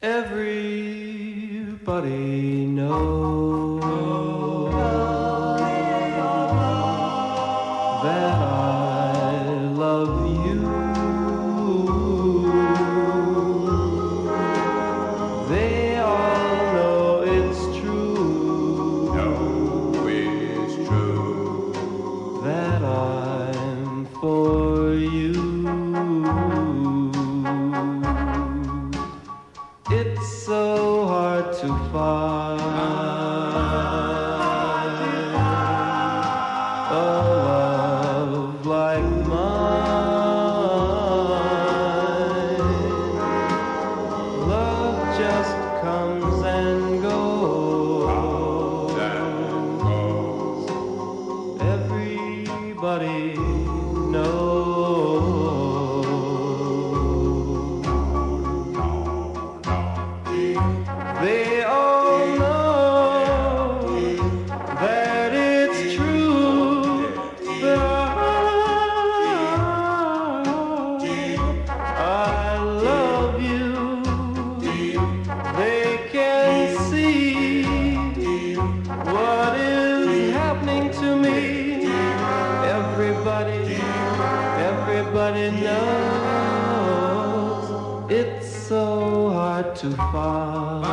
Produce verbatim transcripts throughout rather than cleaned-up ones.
Everybody knows that I love you. They all know it's true. No, it's true that I'm for you. It's so hard to find a love like mine. Love just comes and goes. Everybody knows. They all know that it's true that I love you. They can see what is happening to me. Everybody, everybody knows it's so hard to find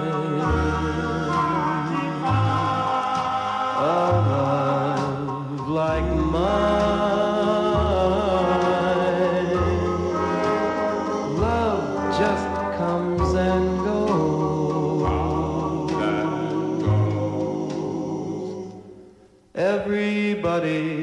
a love like mine. Love just comes and goes. Everybody